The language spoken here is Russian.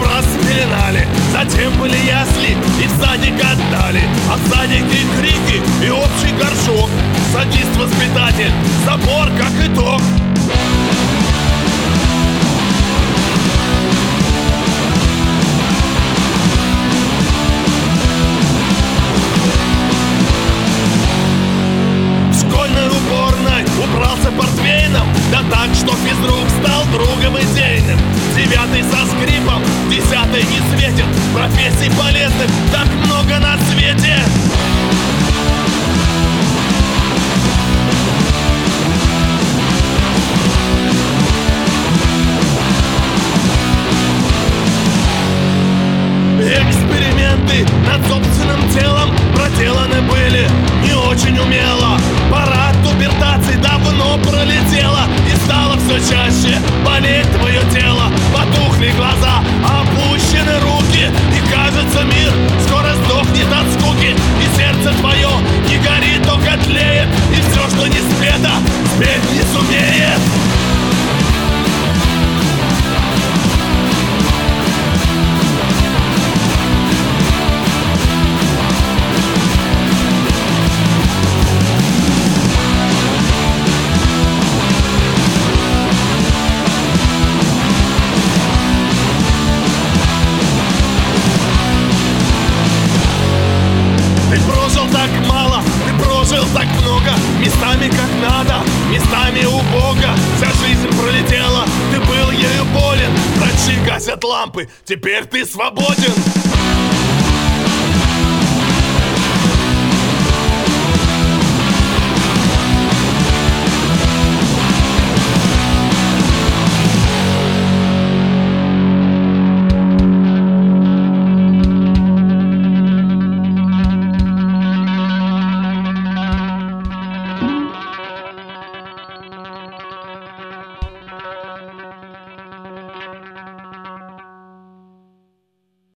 образ спеленали, затем были ясли и в садик отдали. А в садике крики и общий горшок, садист-воспитатель, забор как итог. Убрался портвейном, да так, что физрук стал другом идейным. 9 со скрипом, 10 не светит. Профессий полезных так много на свете. Эксперименты над собственным телом проделаны были не очень умело. Пора тубертации давно пролетела, и стало все чаще болеть твое тело. Потухли глаза, опущены руки, и кажется, мир скоро сдохнет от скуки. И сердце твое не горит, только тлеет, и все, что не спето, спеть не сумеет. Так много, местами как надо, местами убого. Вся жизнь пролетела, ты был ею болен. Врачи гасят лампы, теперь ты свободен.